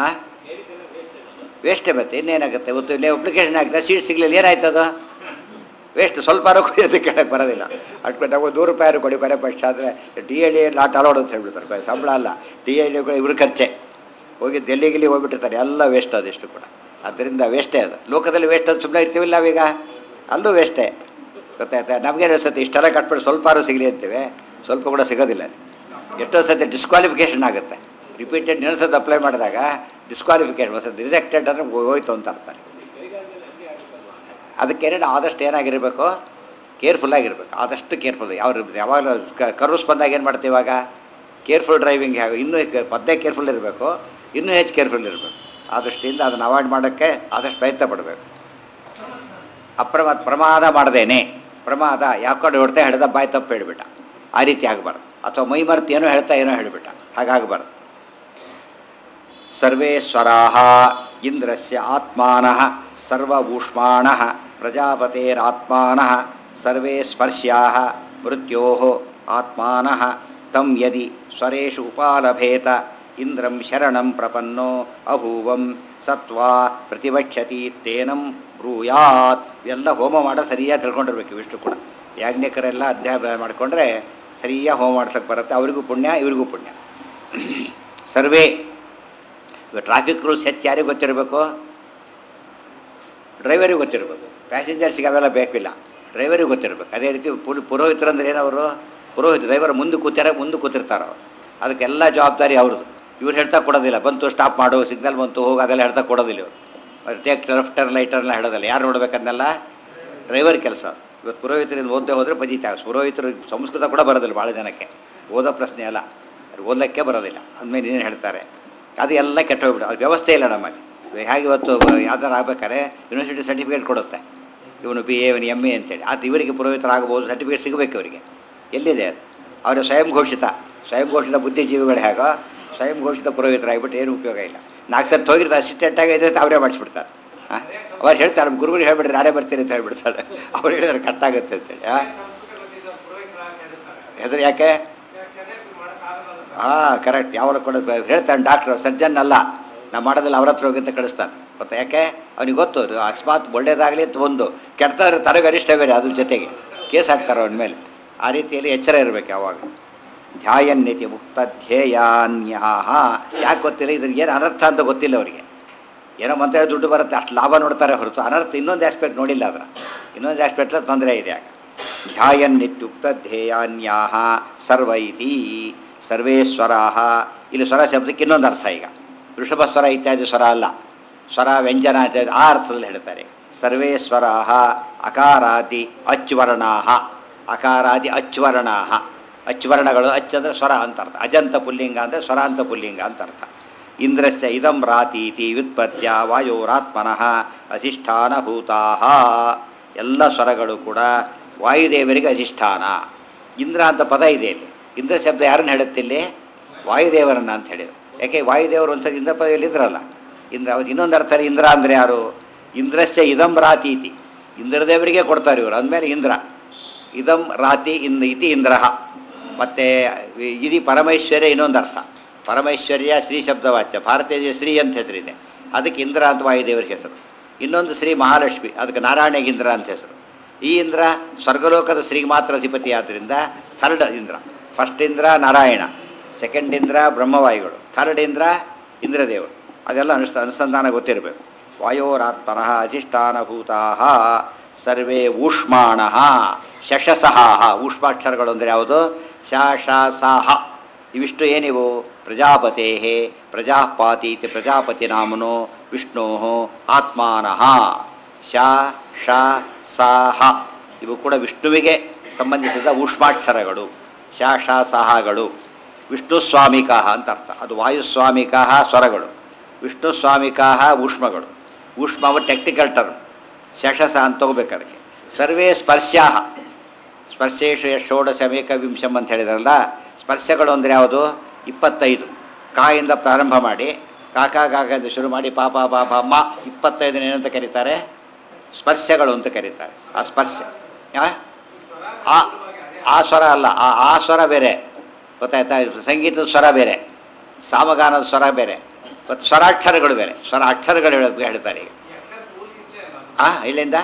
ವೇಸ್ಟೇ ಮತ್ತೆ ಇನ್ನೇನಾಗುತ್ತೆ? ಇವತ್ತು ಇಲ್ಲೇ ಅಪ್ಲಿಕೇಶನ್ ಹಾಕಿದ್ರೆ ಸೀಟ್ ಸಿಗಲಿಲ್ಲ, ಏನಾಯ್ತದು? ವೇಸ್ಟ್. ಸ್ವಲ್ಪ ಕುಡಿಯೋದು ಕೇಳಕ್ಕೆ ಬರೋದಿಲ್ಲ. ಅಟ್ಕೊಂಡು ನಾವು ₹100 ಕೊಡಿ ಕೊನೆ ಪಕ್ಷ ಆದರೆ DLE ನಾಟ್ ಅಲೌಡ್ ಅಂತ ಹೇಳ್ಬಿಡ್ತಾರೆ. ಸಂಬಳ ಅಲ್ಲ, DLE ಇವ್ರ ಖರ್ಚೆ. ಹೋಗಿ ಡೆಲ್ಲಿಗಿಲ್ಲಿ ಹೋಗ್ಬಿಟ್ಟಿರ್ತಾರೆ, ಎಲ್ಲ ವೇಸ್ಟ್ ಅದಿಷ್ಟು ಕೂಡ. ಆದ್ದರಿಂದ ವೇಸ್ಟೇ ಅದು. ಲೋಕದಲ್ಲಿ ವೇಸ್ಟ್ ಅದು ಸುಮ್ಮನೆ ಇರ್ತೀವಿಲ್ಲ ನಾವೀಗ, ಅಲ್ಲೂ ವೇಸ್ಟೇ. ಗೊತ್ತಾಯ್ತಾ? ನಮಗೇನು ಅನಿಸುತ್ತೆ, ಇಷ್ಟೆಲ್ಲ ಕಟ್ಬಿಟ್ಟು ಸ್ವಲ್ಪ ಸಿಗಲಿ ಅಂತೀವಿ, ಸ್ವಲ್ಪ ಕೂಡ ಸಿಗೋದಿಲ್ಲ. ಎಷ್ಟೋ ಸತಿ ಡಿಸ್ಕ್ವಾಲಿಫಿಕೇಷನ್ ಆಗುತ್ತೆ. ರಿಪೀಟೆಡ್ ಇನ್ನೊಂದು ಅಪ್ಲೈ ಮಾಡಿದಾಗ ಡಿಸ್ಕ್ವಾಲಿಫಿಕೇಷನ್, ಒಂದು ರಿಜೆಕ್ಟೆಡ್ ಅಂದರೆ ಹೋಯ್ತು ಅಂತ ಅರ್ತಾರೆ. ಅದಕ್ಕೇನೇನು ಆದಷ್ಟು ಏನಾಗಿರಬೇಕು, ಕೇರ್ಫುಲ್ಲಾಗಿರ್ಬೇಕು. ಆದಷ್ಟು ಕೇರ್ಫುಲ್. ಯಾವಾಗ ಕರ್ವ್ಸ್ ಬಂದಾಗ ಏನು ಮಾಡ್ತೀವಿ ಇವಾಗ? Careful driving. ಹೇಗೆ ಇನ್ನೂ ಪದ್ದೇ ಕೇರ್ಫುಲ್ ಇರಬೇಕು, ಇನ್ನೂ ಹೆಚ್ಚು ಕೇರ್ಫುಲ್ ಇರಬೇಕು. ಆ ದೃಷ್ಟಿಯಿಂದ ಅದನ್ನು ಅವಾಯ್ಡ್ ಮಾಡೋಕ್ಕೆ ಆದಷ್ಟು ಪ್ರಯತ್ನ ಪಡಬೇಕು. ಪ್ರಮಾದ ಮಾಡ್ದೇನೆ. ಪ್ರಮಾದ ಯಾಕೊಂಡು ಹೊಡ್ತಾ ಹಿಡ್ದ ಬಾಯಿ ತಪ್ಪು ಹೇಳಿಬಿಟ್ಟ, ಆ ರೀತಿ ಆಗಬಾರ್ದು. ಅಥವಾ ಮೈ ಮರೆತು ಏನೋ ಹೇಳ್ತಾ ಏನೋ ಹೇಳಿಬಿಟ್ಟ, ಹಾಗಾಗಬಾರ್ದು. ಸರ್ವೇ ಸ್ವರಾಃ ಇಂದ್ರಸ್ಯ ಆತ್ಮಾನಃ ಸರ್ವಭೂಷ್ಮಾಣಃ ಪ್ರಜಾಪತೇರಾತ್ಮಾನಃ ಸರ್ವೇ ಸ್ಪರ್ಶ್ಯಾಃ ಮೃತ್ಯೋಃ ಆತ್ಮಾನಃ ತಂ ಯದಿ ಸ್ವರೇಷು ಉಪಾಲಭೇತ ಇಂದ್ರಂ ಶರಣಂ ಪ್ರಪನ್ನೋ ಅಭೂವಂ ಸತ್ವಾ ಪ್ರತಿವಕ್ಷತಿ ತೇನಂ ಬ್ರೂಯಾತ್. ಇವೆಲ್ಲ ಹೋಮ ಮಾಡೋ ಸರಿಯಾಗಿ ತಿಳ್ಕೊಂಡಿರ್ಬೇಕು. ಇವಿಷ್ಟು ಕೂಡ ಯಾಜ್ಞಿಕರೆಲ್ಲ ಅಧ್ಯಾಯ ಮಾಡಿಕೊಂಡ್ರೆ ಸರಿಯಾಗಿ ಹೋಮ ಮಾಡ್ಸೋಕ್ಕೆ ಬರುತ್ತೆ. ಅವರಿಗೂ ಪುಣ್ಯ, ಇವರಿಗೂ ಪುಣ್ಯ. ಸರ್ವೇ. ಇವಾಗ ಟ್ರಾಫಿಕ್ ರೂಲ್ಸ್ ಹೆಚ್ಚು ಯಾರಿಗೆ ಗೊತ್ತಿರಬೇಕು? ಡ್ರೈವರಿಗೆ ಗೊತ್ತಿರಬೇಕು. ಪ್ಯಾಸೆಂಜರ್ಸಿಗೆ ಅವೆಲ್ಲ ಬೇಕಿಲ್ಲ, ಡ್ರೈವರಿಗೆ ಗೊತ್ತಿರಬೇಕು. ಅದೇ ರೀತಿ ಪುರೋಹಿತರು ಅಂದರೆ ಏನವರು? ಪುರೋಹಿತ ಡ್ರೈವರ್ ಮುಂದೆ ಕೂತಿರ್ತಾರೆ ಅವರು. ಅದಕ್ಕೆಲ್ಲ ಜವಾಬ್ದಾರಿ ಅವ್ರದ್ದು. ಇವ್ರು ಹೇಳ್ತಾ ಕೊಡೋದಿಲ್ಲ. ಬಂತು ಸ್ಟಾಪ್ ಮಾಡು, ಸಿಗ್ನಲ್ ಬಂತು ಹೋಗಿ, ಅದೆಲ್ಲ ಹೇಳ್ತಾ ಕೊಡೋದಿಲ್ಲ ಇವರು. Take left turn right turn ಹೇಳೋದಿಲ್ಲ. ಯಾರು ನೋಡ್ಬೇಕಂದೆಲ್ಲ ಡ್ರೈವರ್ ಕೆಲಸ. ಇವತ್ತು ಪುರೋಹಿತರಿಂದ ಓದದೆ ಹೋದರೆ ಪಂಜಿತ. ಪುರೋಹಿತರು ಸಂಸ್ಕೃತ ಕೂಡ ಬರೋದಿಲ್ಲ ಭಾಳ ಜನಕ್ಕೆ, ಓದೋ ಪ್ರಶ್ನೆ ಅಲ್ಲ, ಅದು ಓದಲಿಕ್ಕೆ ಬರೋದಿಲ್ಲ. ಅಂದಮೇಲೆ ಏನು ಹೇಳ್ತಾರೆ, ಅದು ಎಲ್ಲ ಕೆಟ್ಟ ಹೋಗ್ಬಿಟ್ಟು. ಅದು ವ್ಯವಸ್ಥೆ ಇಲ್ಲ ನಮ್ಮಲ್ಲಿ. ಹೇಗೆ ಇವತ್ತು ಯಾವ್ದಾರು ಆಗ್ಬೇಕಾದ್ರೆ ಯೂನಿವರ್ಸಿಟಿ ಸರ್ಟಿಫಿಕೇಟ್ ಕೊಡುತ್ತೆ, ಇವನು BA ಇವನು MA ಅಂತೇಳಿ. ಅದು ಇವರಿಗೆ ಪುರೋಹಿತರಾಗಬಹುದು, ಸರ್ಟಿಫಿಕೇಟ್ ಸಿಗಬೇಕು ಇವರಿಗೆ. ಎಲ್ಲಿದೆ ಅದು? ಅವರ ಸ್ವಯಂ ಘೋಷಿತ ಬುದ್ಧಿಜೀವಿಗಳು ಹೇಗೋ ಸ್ವಯಂ ಘೋಷಿತ ಪುರೋಹಿತರಾಗಿಬಿಟ್ಟು ಏನು ಉಪಯೋಗ ಇಲ್ಲ. 4 ಸರ್ತಿ ಹೋಗಿರ್ತಾರೆ, ಅಸಿಸ್ಟೆಂಟಾಗಿ ಇದೆ ಅವರೇ ಮಾಡಿಸ್ಬಿಡ್ತಾರೆ. ಅವ್ರು ಹೇಳ್ತಾರೆ, ನಮ್ಮ ಗುರುಗಳು ಹೇಳ್ಬಿಟ್ರೆ ನಾನೇ ಬರ್ತೀನಿ ಅಂತ ಹೇಳ್ಬಿಡ್ತಾರೆ. ಅವ್ರು ಹೇಳಿದ್ರೆ ಕಟ್ಟಾಗುತ್ತೆ ಅಂತೇಳಿ. ಹೆದರು ಯಾಕೆ? ಕರೆಕ್ಟ್. ಯಾವಾಗ ಕೂಡ ಹೇಳ್ತಾನೆ ಡಾಕ್ಟ್ರು, ಸರ್ಜನ್ ಅಲ್ಲ, ನಾವು ಮಾಡೋದಿಲ್ಲ, ಅವ್ರ ಹತ್ರ ಹೋಗಿ ಅಂತ ಕಳಿಸ್ತಾನೆ. ಗೊತ್ತಾ ಯಾಕೆ? ಅವನಿಗೆ ಗೊತ್ತು ಅಕಸ್ಮಾತ್ ಒಳ್ಳೇದಾಗಲಿ ಅಂತ ಒಂದು ಕೆಟ್ಟದಾದ್ರೆ ತನಗೆ ಅರಿಷ್ಟ ಬೇರೆ, ಅದ್ರ ಜೊತೆಗೆ ಕೇಸ್ ಹಾಕ್ತಾರೆ ಅವನ ಮೇಲೆ. ಆ ರೀತಿಯಲ್ಲಿ ಎಚ್ಚರ ಇರಬೇಕು ಯಾವಾಗ. ಧ್ಯಾಯನ್ನಿತಿ ಮುಕ್ತ ಧ್ಯೇಯಾನ್ಯಾಹ. ಯಾಕೆ ಗೊತ್ತಿಲ್ಲ, ಇದ್ರಿಗೆ ಏನು ಅನರ್ಥ ಅಂತ ಗೊತ್ತಿಲ್ಲ ಅವರಿಗೆ. ಏನೋ ಮಂತ್ರ ದುಡ್ಡು ಬರುತ್ತೆ ಅಷ್ಟು ಲಾಭ ನೋಡ್ತಾರೆ ಹೊರತು ಅನರ್ಥ ಇನ್ನೊಂದು ಆಸ್ಪೆಕ್ಟ್ ನೋಡಿಲ್ಲ. ಅದರ ಇನ್ನೊಂದು ಆಸ್ಪೆಕ್ಟ್ ತೊಂದರೆ ಇದೆ. ಆಗ ಧ್ಯಾಯನ್ನಿತ್ಯುಕ್ತ ಧ್ಯೇಯಾನ್ಯಾಹ ಸರ್ವ ಇತಿ ಸರ್ವೇಶ್ವರಾಹ. ಇಲ್ಲಿ ಸ್ವರ ಶಬ್ದಕ್ಕೆ ಇನ್ನೊಂದು ಅರ್ಥ. ಈಗ ವೃಷಭ ಸ್ವರ ಇತ್ಯಾದಿ ಸ್ವರ ಅಲ್ಲ, ಸ್ವರ ವ್ಯಂಜನ ಇತ್ಯಾದಿ ಆ ಅರ್ಥದಲ್ಲಿ ಹೇಳ್ತಾರೆ. ಸರ್ವೇಶ್ವರಾಹ ಅಕಾರಾದಿ ಅಚ್ವರ್ಣಾಹ. ಅಕಾರಾದಿ ಅಚ್ವರ್ಣಾಹ. ಅಚ್ವರ್ಣಗಳು, ಅಚ್ ಅಂದರೆ ಸ್ವರ ಅಂತ ಅರ್ಥ. ಅಜಂತ ಪುಲ್ಲಿಂಗ ಅಂದರೆ ಸ್ವರ ಅಂತ ಪುಲ್ಲಿಂಗ ಅಂತ ಅರ್ಥ. ಇಂದ್ರಸ್ಯ ಇದಂ ರಾತೀತಿ ವ್ಯುತ್ಪತ್ಯ ವಾಯೋರಾತ್ಮನಃ ಅಧಿಷ್ಠಾನಭೂತಾಃ. ಎಲ್ಲ ಸ್ವರಗಳು ಕೂಡ ವಾಯುದೇವರಿಗೆ ಅಧಿಷ್ಠಾನ. ಇಂದ್ರ ಅಂತ ಪದ ಇದೆ ಇಲ್ಲಿ. ಇಂದ್ರ ಶಬ್ದ ಯಾರನ್ನು ಹೇಳುತ್ತಿಲ್ಲಿ? ವಾಯುದೇವರನ್ನ ಅಂತ ಹೇಳಿದರು. ಯಾಕೆ ವಾಯುದೇವರು ಒಂದ್ಸರಿ ಇಂದ್ರ ಪದವಿಯಲ್ಲಿ ಇದ್ರಲ್ಲ. ಇಂದ್ರ ಇನ್ನೊಂದು ಅರ್ಥದಲ್ಲಿ ಇಂದ್ರ ಅಂದರೆ ಯಾರು? ಇಂದ್ರಸ್ಯ ಇದಂ ರಾತೀತಿ, ಇಂದ್ರದೇವರಿಗೆ ಕೊಡ್ತಾರೆ ಇವರು. ಅಂದಮೇಲೆ ಇಂದ್ರ ಇದಂ ರಾತಿ ಇತಿ ಇಂದ್ರ. ಮತ್ತು ಇದು ಪರಮೈಶ್ವರ್ಯ ಇನ್ನೊಂದು ಅರ್ಥ. ಪರಮೈಶ್ವರ್ಯ ಶ್ರೀ ಶಬ್ದವಾಚ್ಯ. ಭಾರತೀಯ ಶ್ರೀ ಅಂತ ಹೆಸರಿದೆ, ಅದಕ್ಕೆ ಇಂದ್ರ ಅಂತ ವಾಯುದೇವರಿಗೆ ಹೆಸರು. ಇನ್ನೊಂದು ಶ್ರೀ ಮಹಾಲಕ್ಷ್ಮಿ, ಅದಕ್ಕೆ ನಾರಾಯಣಿಗೆ ಇಂದ್ರ ಅಂತ ಹೆಸರು. ಈ ಇಂದ್ರ ಸ್ವರ್ಗಲೋಕದ ಶ್ರೀಗೆ ಮಾತ್ರ ಅಧಿಪತಿ. ಆದ್ದರಿಂದ third Indra. First Indra Narayana, second Indra ಬ್ರಹ್ಮವಾಯುಗಳು, ಥರ್ಡ್ ಇಂದ್ರ ಇಂದ್ರದೇವರು. ಅದೆಲ್ಲ ಅನುಸಂಧಾನ ಗೊತ್ತಿರಬೇಕು. ವಾಯೋರಾತ್ಮನಃ ಅಧಿಷ್ಠಾನಭೂತಾಃ ಸರ್ವೇ ಊಷ್ಮಾಣಃ ಶಶಸಹಾಹ. ಊಷ್ಮಾಕ್ಷರಗಳು ಅಂದರೆ ಯಾವುದು? ಶ ಶ ಸಾಹ. ಇವಿಷ್ಟು ಏನಿವು? ಪ್ರಜಾಪತೇ ಪ್ರಜಾಪಾತಿ ಇತಿ ಪ್ರಜಾಪತಿ ನಾಮನೋ ವಿಷ್ಣೋ ಆತ್ಮಾನಃ. ಶ ಶ ಸಾಹ ಇವು ಕೂಡ ವಿಷ್ಣುವಿಗೆ ಸಂಬಂಧಿಸಿದ ಊಷ್ಮಾಕ್ಷರಗಳು. ಶಾಷ ಸಹಗಳು ವಿಷ್ಣು ಸ್ವಾಮಿಕಾ ಅಂತ ಅರ್ಥ. ಅದು ವಾಯುಸ್ವಾಮಿಕಾ ಸ್ವರಗಳು, ವಿಷ್ಣು ಸ್ವಾಮಿಕಾ ಊಷ್ಮಗಳು. ಊಷ್ಮವು ಟೆಕ್ನಿಕಲ್ ಟರ್ಮ್, ಶಷಸ ಅಂತ ತಗೋಬೇಕು ಅದಕ್ಕೆ. ಸರ್ವೇ ಸ್ಪರ್ಶ್ಯಾ, ಸ್ಪರ್ಶೇಶು ಷೋಡಶಮೇಕ ವಿಂಶಂ ಅಂತ ಹೇಳಿದ್ರಲ್ಲ, ಸ್ಪರ್ಶಗಳು ಅಂದರೆ ಯಾವುದು? 25. ಕಾಯಿಂದ ಪ್ರಾರಂಭ ಮಾಡಿ ಕಾಕಾದಿಂದ ಶುರು ಮಾಡಿ ಪಾಪ ಪಾಪ ಮ 25 ಏನಂತ ಕರೀತಾರೆ? ಸ್ಪರ್ಶಗಳು ಅಂತ ಕರೀತಾರೆ. ಆ ಸ್ಪರ್ಶ ಆ ಸ್ವರ ಅಲ್ಲ, ಆ ಸ್ವರ ಬೇರೆ, ಗೊತ್ತಾಯ್ತಾ? ಸಂಗೀತದ ಸ್ವರ ಬೇರೆ, ಸಾಮಗಾನದ ಸ್ವರ ಬೇರೆ, ಮತ್ತು ಸ್ವರಾಕ್ಷರಗಳು ಬೇರೆ. ಸ್ವರ ಅಕ್ಷರಗಳು ಹೇಳ್ತಾರೆ ಈಗ. ಇಲ್ಲಿಂದ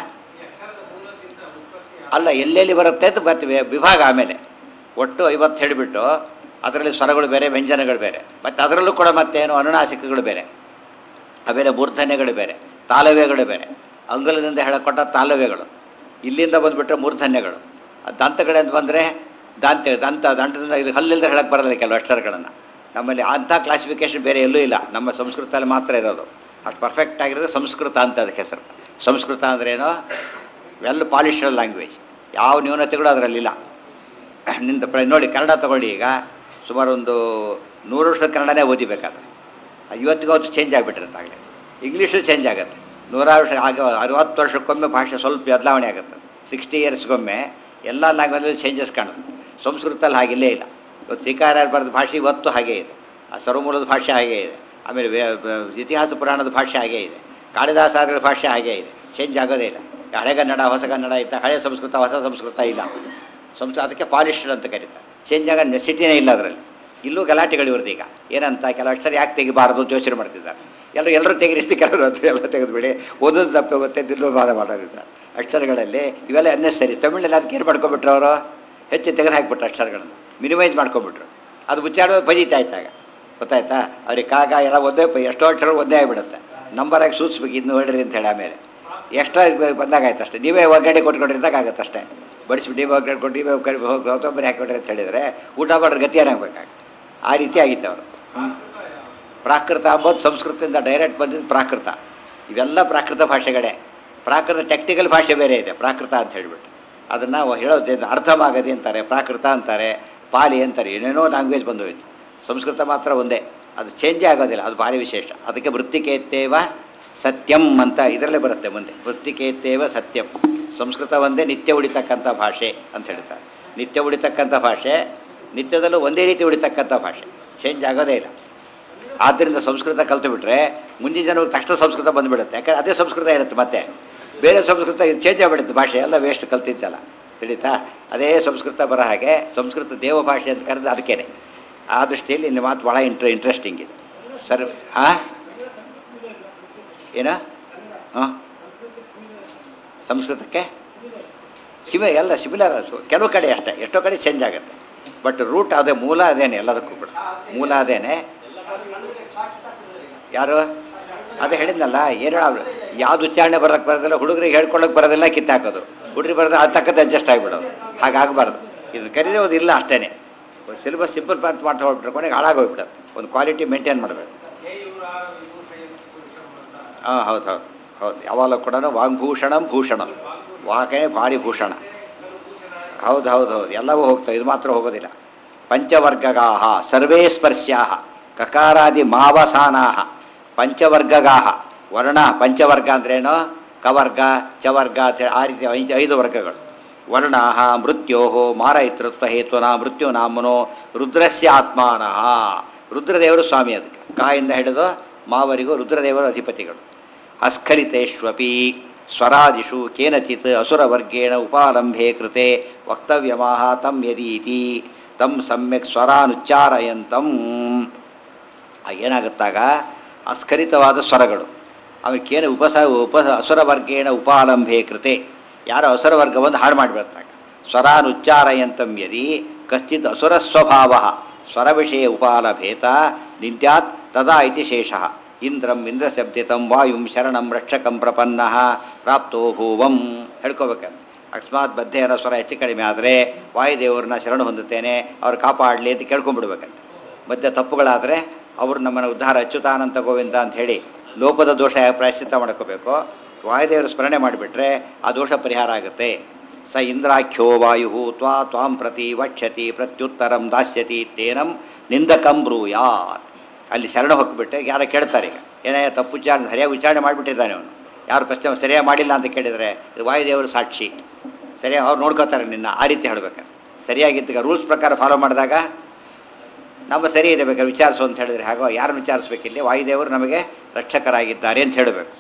ಅಲ್ಲ, ಎಲ್ಲೆಲ್ಲಿ ಬರುತ್ತೆ ಅಂತ ಬರ್ತೀವಿ ವಿಭಾಗ. ಆಮೇಲೆ ಒಟ್ಟು 50 ಹೇಳಿಬಿಟ್ಟು ಅದರಲ್ಲಿ ಸ್ವರಗಳು ಬೇರೆ, ವ್ಯಂಜನಗಳು ಬೇರೆ, ಮತ್ತು ಅದರಲ್ಲೂ ಕೂಡ ಮತ್ತೇನು ಅನುನಾಸಿಕಗಳು ಬೇರೆ, ಆಮೇಲೆ ಮೂರ್ಧನ್ಯಗಳು ಬೇರೆ, ತಾಲವ್ಯಗಳು ಬೇರೆ. ಅಂಗುಲದಿಂದ ಹೇಳಕೊಟ್ಟ ತಾಲವ್ಯಗಳು, ಇಲ್ಲಿಂದ ಬಂದುಬಿಟ್ರೆ ಮೂರ್ಧನ್ಯಗಳು. ದಂತಗಳಿಂದ ಬಂದರೆ ದಂತದಿಂದ ಇದು ಹಲ್ಲಿಲ್ಲದೆ ಹೇಳಕ್ಕೆ ಬರೋದಿಲ್ಲ ಕೆಲವು ಅಕ್ಷರಗಳನ್ನು. ನಮ್ಮಲ್ಲಿ ಅಂಥ ಕ್ಲಾಸಿಫಿಕೇಷನ್ ಬೇರೆ ಎಲ್ಲೂ ಇಲ್ಲ, ನಮ್ಮ ಸಂಸ್ಕೃತದಲ್ಲಿ ಮಾತ್ರ ಇರೋದು. ಅಷ್ಟು ಪರ್ಫೆಕ್ಟ್ ಆಗಿರೋದು ಸಂಸ್ಕೃತ ಅಂತ ಅದಕ್ಕೆ ಹೆಸರು. ಸಂಸ್ಕೃತ ಅಂದ್ರೇನು? ವೆಲ್ ಪಾಲಿಶ್ಡ್ ಲ್ಯಾಂಗ್ವೇಜ್, ಯಾವ ನ್ಯೂನತೆಗಳು ಅದರಲ್ಲಿಲ್ಲ. ನೋಡಿ, ಕನ್ನಡ ತಗೊಳ್ಳಿ. ಈಗ ಸುಮಾರು ಒಂದು 100 ವರ್ಷದ ಕನ್ನಡನೇ ಓದಿಬೇಕಾದ್ರೆ ಇವತ್ತಿಗೂ ಅದು ಚೇಂಜ್ ಆಗಿಬಿಟ್ಟಿರುತ್ತಾಗಲೇ. ಇಂಗ್ಲೀಷು ಚೇಂಜ್ ಆಗುತ್ತೆ. 100 ವರ್ಷ ಆಗ 60 ವರ್ಷಕ್ಕೊಮ್ಮೆ ಭಾಷೆ ಸ್ವಲ್ಪ ಬದಲಾವಣೆ ಆಗುತ್ತೆ. 60 ಇಯರ್ಸ್ಗೊಮ್ಮೆ ಎಲ್ಲ ಲ್ಯಾಂಗ್ವೇಜಲ್ಲಿ ಚೇಂಜಸ್ ಕಾಣುತ್ತೆ. ಸಂಸ್ಕೃತದಲ್ಲಿ ಹಾಗಿಲ್ಲೇ ಇಲ್ಲ. ಇವತ್ತು ಶ್ರೀಕಾರ ಬರೆದ ಭಾಷೆ ಇವತ್ತು ಹಾಗೇ ಇದೆ, ಆ ಸರ್ವಮೂಲದ ಭಾಷೆ ಹಾಗೇ ಇದೆ, ಆಮೇಲೆ ಇತಿಹಾಸ ಪುರಾಣದ ಭಾಷೆ ಹಾಗೇ ಇದೆ, ಕಾಳಿದಾಸರ ಭಾಷೆ ಹಾಗೇ ಇದೆ, ಚೇಂಜ್ ಆಗೋದೇ ಇಲ್ಲ. ಹಳೆಗನ್ನಡ ಹೊಸಗನ್ನಡ ಇತ್ತ, ಹಳೆ ಸಂಸ್ಕೃತ ಹೊಸ ಸಂಸ್ಕೃತ ಇಲ್ಲ. ಅದಕ್ಕೆ ಪಾಲಿಶ್ಡ್ ಅಂತ ಕರೀತಾರೆ. ಚೇಂಜ್ ಆಗೋ ನೆಸಿಟಿನೇ ಇಲ್ಲ ಅದರಲ್ಲಿ. ಇಲ್ಲೂ ಗಲಾಟೆಗಳು ಇವ್ರದ್ದು. ಈಗ ಏನಂತ ಕೆಲವು ಅಕ್ಷರ ಯಾಕೆ ತೆಗಿಬಾರ್ದು ಅಂತ ಯೋಚನೆ ಮಾಡ್ತಿದ್ದಾರೆ. ಎಲ್ಲರೂ ತೆಗಿರಿ, ಕೆಲವರು ಎಲ್ಲ ತೆಗೆದುಬಿಡಿ, ಓದೋದು ತಪ್ಪೆ ಗೊತ್ತೇ ದಿಲ್ಲೂ ಬಾಧ ಮಾಡೋರಿದ್ದಾರೆ ಅಕ್ಷರಗಳಲ್ಲಿ. ಇವೆಲ್ಲ ಅನ್ನೆಸರಿ. ತಮಿಳಲ್ಲಿ ಅದಕ್ಕೆ ಏನು ಮಾಡ್ಕೊಬಿಟ್ರು ಅವರು? ಹೆಚ್ಚು ತೆಗೆದು ಹಾಕಿಬಿಟ್ರು ಅಕ್ಷರಗಳನ್ನು, ಮಿನಿಮೈಸ್ ಮಾಡ್ಕೊಬಿಟ್ರು. ಅದು ಉಚ್ಚಾಡೋದು ಬದೀತಾ ಇದ್ದಾಗ ಗೊತ್ತಾಯ್ತಾ? ಅವ್ರಿಗೆ ಕಾಗ ಎಲ್ಲ ಒಂದೇ ಎಷ್ಟೋ ಅಕ್ಷರ ಒಂದೇ ಆಗಿಬಿಡುತ್ತೆ. ನಂಬರಾಗಿ ಸೂಚಿಸ್ಬೇಕು, ಇನ್ನು ಹೇಳ್ರಿ ಅಂತ ಹೇಳಿ. ಆಮೇಲೆ ಎಕ್ಸ್ಟ್ರಾ ಬಂದಾಗಾಯ್ತು ಅಷ್ಟೇ. ನೀವೇ ಒಗ್ಗರಣೆ ಕೊಟ್ಕೊಂಡಿದ್ದಾಗ ಆಗುತ್ತೆ ಅಷ್ಟೇ. ಬಡಿಸ್ಬಿಟ್ಟು ನೀವೇ ಒಗ್ಗರಣೆ ಕೊಟ್ಟು ನೀವೇ ಹೋಗಿ ಹಾಕಿಬಿಟ್ರಿ ಅಂತ ಹೇಳಿದರೆ ಊಟ ಮಾಡೋರು ಗತಿ ಏನಾಗಬೇಕಾಗುತ್ತೆ. ಆ ರೀತಿ ಆಗಿತ್ತು ಅವರು. ಪ್ರಾಕೃತ ಅಂಬೋದು ಸಂಸ್ಕೃತದಿಂದ ಡೈರೆಕ್ಟ್ ಬಂದಿದ್ದು ಪ್ರಾಕೃತ. ಇವೆಲ್ಲ ಪ್ರಾಕೃತ ಭಾಷೆಗಳೇ. ಪ್ರಾಕೃತ ಟೆಕ್ನಿಕಲ್ ಭಾಷೆ ಬೇರೆ ಇದೆ ಪ್ರಾಕೃತ ಅಂತ ಹೇಳಿಬಿಟ್ಟು. ಅದನ್ನು ಹೇಳೋದು ಅರ್ಥಮಾಗದೆ ಅಂತಾರೆ, ಪ್ರಾಕೃತ ಅಂತಾರೆ, ಪಾಲಿ ಅಂತಾರೆ, ಏನೇನೋ ಲ್ಯಾಂಗ್ವೇಜ್ ಬಂದೋಯ್ತು. ಸಂಸ್ಕೃತ ಮಾತ್ರ ಒಂದೇ, ಅದು ಚೇಂಜೇ ಆಗೋದಿಲ್ಲ. ಅದು ಭಾರಿ ವಿಶೇಷ. ಅದಕ್ಕೆ ವೃತ್ತಿಕೇತ್ತೇವ ಸತ್ಯಂ ಅಂತ ಇದರಲ್ಲೇ ಬರುತ್ತೆ ಮುಂದೆ. ವೃತ್ತಿಕೇತ್ತೇವ ಸತ್ಯಂ. ಸಂಸ್ಕೃತ ಒಂದೇ ನಿತ್ಯ ಉಳಿತಕ್ಕಂಥ ಭಾಷೆ ಅಂತ ಹೇಳ್ತಾರೆ. ನಿತ್ಯ ಉಳಿತಕ್ಕಂಥ ಭಾಷೆ, ನಿತ್ಯದಲ್ಲೂ ಒಂದೇ ರೀತಿ ಉಳಿತಕ್ಕಂಥ ಭಾಷೆ, ಚೇಂಜ್ ಆಗೋದೇ ಇಲ್ಲ. ಆದ್ದರಿಂದ ಸಂಸ್ಕೃತ ಕಲ್ತು ಬಿಟ್ರೆ ಮುಂದಿನ ಜನಕ್ಕೆ ತಕ್ಷಣ ಸಂಸ್ಕೃತ ಬಂದುಬಿಡುತ್ತೆ. ಯಾಕಂದರೆ ಅದೇ ಸಂಸ್ಕೃತ ಇರುತ್ತೆ. ಮತ್ತೆ ಬೇರೆ ಸಂಸ್ಕೃತ ಚೇಂಜ್ ಆಗಿಬಿಡುತ್ತೆ. ಭಾಷೆ ಎಲ್ಲ ವೇಸ್ಟ್ ಕಲ್ತಿದ್ದಲ್ಲ, ತಿಳಿತಾ? ಅದೇ ಸಂಸ್ಕೃತ ಬರೋ ಹಾಗೆ ಸಂಸ್ಕೃತ ದೇವ ಭಾಷೆ ಅಂತ ಕರೆದು ಅದಕ್ಕೇನೆ. ಆ ದೃಷ್ಟಿಯಲ್ಲಿ ಇಲ್ಲಿ ಮಾತು ಭಾಳ ಇಂಟ್ರೆಸ್ಟಿಂಗ್ ಇದೆ. ಸರ್ ಏನ ಸಂಸ್ಕೃತಕ್ಕೆ ಎಲ್ಲ ಸಿಮಿಲರ್. ಕೆಲವು ಕಡೆ ಅಷ್ಟೇ, ಎಷ್ಟೋ ಕಡೆ ಚೇಂಜ್ ಆಗುತ್ತೆ. ಬಟ್ ರೂಟ್ ಅದೇ, ಮೂಲ ಅದೇನೆ ಎಲ್ಲದಕ್ಕೂ ಕೂಡ. ಮೂಲ ಅದೇನೆ. ಯಾರು ಅದೇ ಹೇಳಿದ್ನಲ್ಲ, ಏನು ಯಾವ್ದು ಉಚ್ಚಾರಣೆ ಬರೋಕ್ಕೆ ಬರೋದಿಲ್ಲ, ಹುಡುಗರಿಗೆ ಹೇಳ್ಕೊಳ್ಳೋಕೆ ಬರೋದಿಲ್ಲ, ಕಿತ್ತಾಕೋದು. ಹುಡುಗರಿಗೆ ಬರೋದು ಅದು ತಕ್ಕಂತೆ ಅಡ್ಜಸ್ಟ್ ಆಗಿಬಿಡೋದು. ಹಾಗಾಗಬಾರ್ದು. ಇದು ಕರೀರೋದು ಇಲ್ಲ ಅಷ್ಟೇ. ಸಿಲೆಬಸ್ ಸಿಂಪಲ್ ಪಾರ್ಟ್ ಮಾಡ್ತಾ ಹೋಗ್ಬಿಟ್ರೆ ಕೊನೆಗೆ ಹಾಳಾಗೋಗ್ಬಿಡುತ್ತೆ. ಒಂದು ಕ್ವಾಲಿಟಿ ಮೇಂಟೈನ್ ಮಾಡಬೇಕು. ಹೌದು. ಯಾವಾಗಲೂ ಕೂಡ ವಾಗ್ಭೂಷಣಂ ಭೂಷಣಂ, ವಾಕೇ ಭಾರಿ ಭೂಷಣ. ಹೌದು. ಎಲ್ಲವೂ ಹೋಗ್ತವೆ, ಇದು ಮಾತ್ರ ಹೋಗೋದಿಲ್ಲ. ಪಂಚವರ್ಗಗಾಹ ಸರ್ವೇ ಸ್ಪರ್ಶ್ಯಾಹ ಕಕಾರಾದಿ ಮಾವಸಾನಾಹ ಪಂಚವರ್ಗಗಾಹ. ವರ್ಣ ಪಂಚವರ್ಗ ಅಂದ್ರೇನು? ಕವರ್ಗ, ಚವರ್ಗ ಅಂತ ಹೇಳಿ ಆ ರೀತಿ 5 ವರ್ಗಗಳು. ವರ್ಣಾಹ ಮೃತ್ಯೋ ಮಾರಯಿತೃತ್ವ ಹೇತುನ ಮೃತ್ಯುನಾಮನೋ ರುದ್ರಸ್ಯ ಆತ್ಮಾನಃ. ರುದ್ರದೇವರು ಸ್ವಾಮಿ. ಅದಕ್ಕೆ ಕಾಯಿಂದ ಹಿಡಿದು ಮಾವರಿಗೂ ರುದ್ರದೇವರು ಅಧಿಪತಿಗಳು. ಅಸ್ಖಲಿತೇಷ್ವಪಿ ಸ್ವರಾದಿಷು ಕೇನಚಿತ್ ಅಸುರವರ್ಗೇಣ ಉಪಾಲಂಭೆ ಕೃತೆ ವಕ್ತವ್ಯಮಾಹ ತಂ ಯದೀತಿ ತಂ ಸಮ್ಯಕ್ ಸ್ವರಾನುಚ್ಚಾರಯಂತಂ. ಏನಾಗುತ್ತಾಗ ಅಸ್ಖಲಿತವಾದ ಸ್ವರಗಳು ಅವಕ್ಕೇನು ಅಸುರವರ್ಗೇಣ ಉಪಾಲಂಭೆ ಕೃತೆ, ಯಾರೋ ಅಸುರವರ್ಗವನ್ನು ಹಾಳು ಮಾಡಿಬಿಡ್ತಾಗ. ಸ್ವರಾನುಚ್ಚಾರಯಂತಂ ಯದಿ ಕಶ್ಚಿತ್ ಅಸುರ ಸ್ವಭಾವ ಸ್ವರ ವಿಷಯ ಉಪಾಲಭೇತ ನಿತ್ಯಾತ್ ತದಾ ಇತಿ ಶೇಷಃ. ಇಂದ್ರಂ ಇಂದ್ರಶಬ್ದಿತಂ ವಾಯುಂ ಶರಣಂ ರಕ್ಷಕಂ ಪ್ರಪನ್ನಃ ಪ್ರಾಪ್ತೋ ಭೂವಂ ಹೇಳ್ಕೋಬೇಕಂತ. ಅಕಸ್ಮಾತ್ ಬದ್ಧೆಯರ ಸ್ವರ ಹೆಚ್ಚು ಕಡಿಮೆ ಆದರೆ ವಾಯುದೇವರನ್ನ ಶರಣ ಹೊಂದುತ್ತೇನೆ, ಅವ್ರು ಕಾಪಾಡಲಿ ಅಂತ ಕೇಳ್ಕೊಂಡ್ಬಿಡ್ಬೇಕಂತ. ಮಧ್ಯೆ ತಪ್ಪುಗಳಾದರೆ ಅವರು ನಮ್ಮನ್ನು ಉದ್ಧಾರ ಅಚ್ಯುತಾನಂತ ಗೋವಿಂದ ಅಂತ ಹೇಳಿ ಲೋಪದ ದೋಷ ಪ್ರಾಯಶ್ಚಿತ್ತ ಮಾಡ್ಕೋಬೇಕು. ವಾಯುದೇವರು ಸ್ಮರಣೆ ಮಾಡಿಬಿಟ್ರೆ ಆ ದೋಷ ಪರಿಹಾರ ಆಗುತ್ತೆ. ಸ ಇಂದ್ರಾಖ್ಯೋ ವಾಯು ತ್ವಾಂ ಪ್ರತಿ ವಕ್ಷತಿ ಪ್ರತ್ಯುತ್ತರಂ ದಾಸ್ಯತಿ ತೇನಂ ನಿಂದಕಂ ಬ್ರೂಯಾತ್. ಅಲ್ಲಿ ಶರಣ ಹೊಕ್ಬಿಟ್ಟೆ ಯಾರೋ ಕೇಳ್ತಾರೆ, ಈಗ ಏನೇ ತಪ್ಪು ವಿಚಾರ ಸರಿಯಾಗಿ ವಿಚಾರಣೆ ಮಾಡಿಬಿಟ್ಟಿದ್ದಾನೆ ಅವನು, ಯಾರು ಪ್ರಶ್ನೆ ಸರಿಯಾಗಿ ಮಾಡಿಲ್ಲ ಅಂತ ಕೇಳಿದರೆ ಇದು ವಾಯುದೇವರು ಸಾಕ್ಷಿ, ಸರಿಯಾಗಿ ಅವ್ರು ನೋಡ್ಕೋತಾರೆ ನಿನ್ನ, ಆ ರೀತಿ ಹೇಳ್ಬೇಕಾರೆ ಸರಿಯಾಗಿದ್ದಾಗ ರೂಲ್ಸ್ ಪ್ರಕಾರ ಫಾಲೋ ಮಾಡಿದಾಗ ನಮ್ಮ ಸರಿ ಇದೆ ಬೇಕಾದ್ರೆ ವಿಚಾರಿಸು ಅಂತ ಹೇಳಿದ್ರೆ ಹಾಗೋ ಯಾರನ್ನು ವಿಚಾರಿಸ್ಬೇಕಿಲ್ಲಿ, ವಾಯುದೇವರು ನಮಗೆ ರಕ್ಷಕರಾಗಿದ್ದಾರೆ ಅಂತ ಹೇಳಬೇಕು.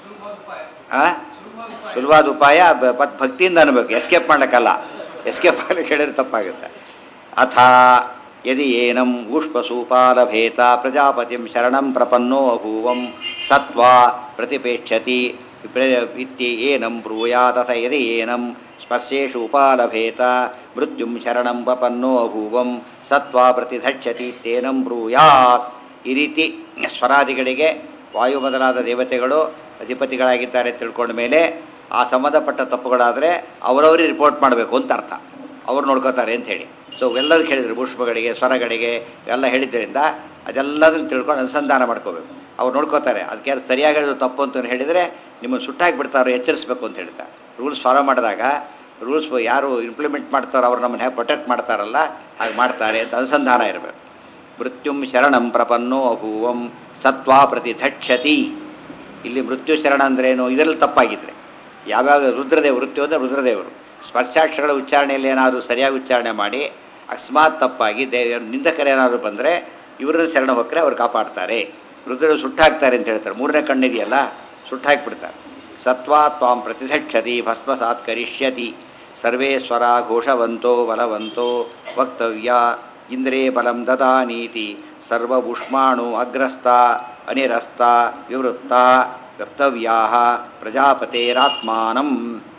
ಸುಲಭವಾದ ಉಪಾಯ ಭಕ್ತಿಯಿಂದ ಅನ್ಬೇಕು, ಎಸ್ಕೇಪ್ ಮಾಡ್ಲಿಕ್ಕಲ್ಲ, ಎಸ್ಕೇಪ್ ಆಗ್ಲಿಕ್ಕೆ ಹೇಳಿದ್ರೆ ತಪ್ಪಾಗುತ್ತೆ. ಅಥ ಯದಿ ಏನಂ ಊಷ್ಪಸೂಪಾಲಭೇತ ಪ್ರಜಾಪತಿಂ ಶರಣಂ ಪ್ರಪನ್ನೋ ಅಭೂವಂ ಸತ್ವಾ ಪ್ರತಿಪೇಕ್ಷತಿ ಇತ್ತಿ ಏನಂ ಬ್ರೂಯಾತ್. ಅಥ ಯದಿ ಏನಂ ಸ್ಪರ್ಶೇಷು ಉಪಾಲಭೇತ ಮೃತ್ಯುಂ ಶರಣಂ ಪ್ರಪನ್ನೋ ಅಭೂವಂ ಸತ್ವಾ ಪ್ರತಿಧಕ್ಷತಿ ತೇನಂ ಬ್ರೂಯಾತ್. ಈ ರೀತಿ ಸ್ವರಾದಿಗಳಿಗೆ ವಾಯು ಮೊದಲಾದ ದೇವತೆಗಳು ಅಧಿಪತಿಗಳಾಗಿದ್ದಾರೆ ತಿಳ್ಕೊಂಡ ಮೇಲೆ ಆ ಸಂಬಂಧಪಟ್ಟ ತಪ್ಪುಗಳಾದರೆ ಅವರವರೇ ರಿಪೋರ್ಟ್ ಮಾಡಬೇಕು ಅಂತ ಅರ್ಥ, ಅವ್ರು ನೋಡ್ಕೋತಾರೆ ಅಂತ ಹೇಳಿ. ಸೊ ಎಲ್ಲದಕ್ಕೆ ಹೇಳಿದರು, ಪುಷ್ಪಗಳಿಗೆ ಸ್ವರಗಳಿಗೆ ಎಲ್ಲ ಹೇಳಿದ್ದರಿಂದ ಅದೆಲ್ಲದನ್ನು ತಿಳ್ಕೊಂಡು ಅನುಸಂಧಾನ ಮಾಡ್ಕೋಬೇಕು, ಅವ್ರು ನೋಡ್ಕೋತಾರೆ. ಅದಕ್ಕೆ ಯಾರು ಸರಿಯಾಗಿ ಹೇಳಿದ್ರು ತಪ್ಪು ಅಂತ ಹೇಳಿದರೆ ನಿಮ್ಮನ್ನು ಸುಟ್ಟಾಗಿ ಬಿಡ್ತಾರೋ, ಎಚ್ಚರಿಸಬೇಕು ಅಂತ ಹೇಳ್ತಾರೆ. ರೂಲ್ಸ್ ಫಾಲೋ ಮಾಡಿದಾಗ ರೂಲ್ಸ್ ಯಾರು ಇಂಪ್ಲಿಮೆಂಟ್ ಮಾಡ್ತಾರೋ ಅವ್ರು ನಮ್ಮನ್ನು ಹೇಗೆ ಪ್ರೊಟೆಕ್ಟ್ ಮಾಡ್ತಾರಲ್ಲ ಹಾಗೆ ಮಾಡ್ತಾರೆ ಅಂತ ಅನುಸಂಧಾನ ಇರಬೇಕು. ಮೃತ್ಯುಂ ಶರಣಂ ಪ್ರಪನ್ನೋ ಅಭೂವಂ ಸತ್ವಾ ಪ್ರತಿಧಕ್ಷತಿ. ಇಲ್ಲಿ ಮೃತ್ಯು ಶರಣ ಅಂದ್ರೇನು, ಇದರಲ್ಲಿ ತಪ್ಪಾಗಿದ್ರೆ ಯಾವ್ಯಾವ ರುದ್ರದೇವರು, ಮೃತ್ಯು ಅಂದರೆ ರುದ್ರದೇವರು, ಸ್ಪರ್ಶಾಕ್ಷರಗಳ ಉಚ್ಚಾರಣೆಯಲ್ಲಿ ಏನಾದರೂ ಸರಿಯಾಗಿ ಉಚ್ಚಾರಣೆ ಮಾಡಿ ಅಕಸ್ಮಾತ್ ತಪ್ಪಾಗಿ ನಿಂದಕರೇನಾದ್ರು ಬಂದರೆ ಇವರನ್ನು ಶರಣ ಹೊಕ್ಕರೆ ಅವ್ರು ಕಾಪಾಡ್ತಾರೆ. ರುದ್ರರು ಸುಟ್ಟಾಕ್ತಾರೆ ಅಂತ ಹೇಳ್ತಾರೆ, ಮೂರನೇ ಕಣ್ಣಿದೆಯಲ್ಲ ಸುಟ್ಟಾಕಿಬಿಡ್ತಾರೆ. ಸತ್ವಾ ತ್ವಾಂ ಪ್ರತಿಧಕ್ಷತಿ ಭಸ್ಮಸಾತ್ ಕರಿಷ್ಯತಿ. ಸರ್ವೇ ಸ್ವರ ಘೋಷವಂತೋ ಬಲವಂತೋ ವಕ್ತವ್ಯ ಇಂದ್ರೇ ಬಲಂ ದದಾನೀತಿ. ಸರ್ವಭೂಷ್ಮಾಣು ಅಗ್ರಸ್ಥ ಅನಿರಸ್ಥ ವಿವೃತ್ತ ವಕ್ತವ್ಯಾ ಪ್ರಜಾಪತೇರಾತ್ಮಾನಂ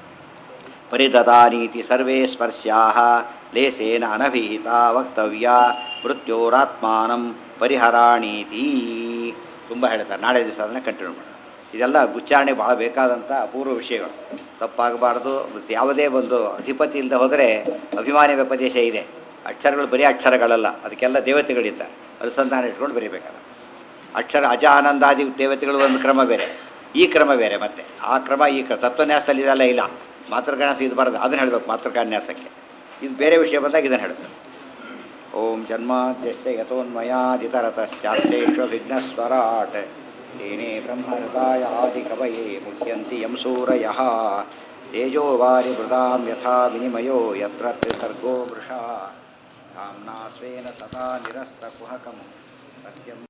ಪರಿದದಾನೀತಿ. ಸರ್ವೇ ಸ್ಪರ್ಶ್ಯಾ ಲೇಸೇನ ಅನಭಿಹಿತ ವಕ್ತವ್ಯ ಮೃತ್ಯೋರಾತ್ಮಾನಂ ಪರಿಹರಾಣೀತಿ. ತುಂಬ ಹೇಳ್ತಾರೆ, ನಾಳೆ ದಿವಸ ಅದನ್ನು ಕಂಟಿನ್ಯೂ ಮಾಡೋಣ. ಇದೆಲ್ಲ ಉಚ್ಚಾರಣೆ ಭಾಳ ಬೇಕಾದಂಥ ಅಪೂರ್ವ ವಿಷಯಗಳು, ತಪ್ಪಾಗಬಾರ್ದು. ಮತ್ತು ಯಾವುದೇ ಒಂದು ಅಧಿಪತಿ ಇಲ್ಲದೆ ಹೋದರೆ ಅಭಿಮಾನಿ ವ್ಯಪದೇಶ ಇದೆ. ಅಕ್ಷರಗಳು ಬರೀ ಅಕ್ಷರಗಳಲ್ಲ, ಅದಕ್ಕೆಲ್ಲ ದೇವತೆಗಳಿದ್ದಾರೆ, ಅನುಸಂಧಾನ ಇಟ್ಕೊಂಡು ಬರೀಬೇಕಾದ ಅಕ್ಷರ. ಅಜ ಆನಂದಾದಿ ದೇವತೆಗಳು ಒಂದು ಕ್ರಮ ಬೇರೆ, ಈ ಕ್ರಮ ಬೇರೆ, ಮತ್ತು ಆ ಕ್ರಮ ಈ ತತ್ವನ್ಯಾಸದಲ್ಲಿ ಇದೆಲ್ಲ ಇಲ್ಲ. ಮಾತೃಕಾನ್ಯಾಸ ಇದು ಬರೋದು ಅದನ್ನು ಹೇಳಬೇಕು, ಮಾತೃಕಾನ್ಯಾಸಕ್ಕೆ ಇದು ಬೇರೆ ವಿಷಯ ಬಂದಾಗ ಇದನ್ನು ಹೇಳಬೇಕು. ಓಂ ಜನ್ಮಾದ್ಯಸ್ಯ ಯತೋನ್ಮಯಾದಿತರತಶ್ಚಾರ್ಥೇಶ್ವ ವಿಘ್ನಸ್ವರಾಟ್ ತೇನೇ ಬ್ರಹ್ಮಹೃದಾಯ ಆದಿಕವಯೇ ಮುಹ್ಯಂತಿ ಯಂ ಸೂರಯಃ. ತೇಜೋ ವಾರಿಮೃದಾಂ ಯಥಾ ವಿನಿಮಯೋ ಯತ್ರ ತ್ರಿಸರ್ಗೋ ವೃಷಾ ಧಾಮ್ನಾ ಸ್ವೇನ ಸದಾ ನಿರಸ್ತಕುಹಕಂ ಸತ್ಯಂ